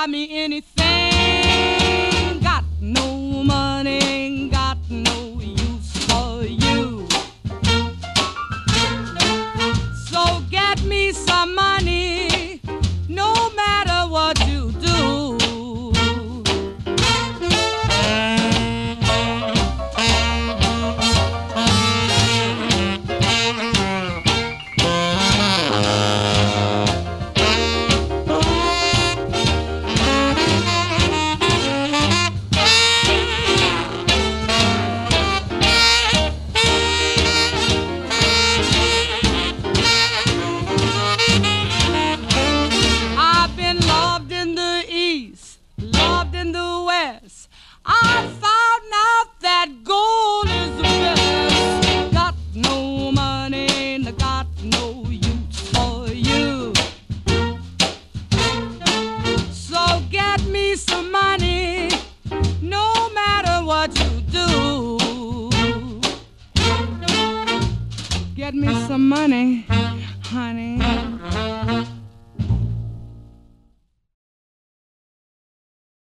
buy me anything. Got no money, got no use for you. So get me some money, no matter what you do. I found out that gold is the best. Got no money and I got no use for you. So get me some money, no matter what you do. Get me some money, honey.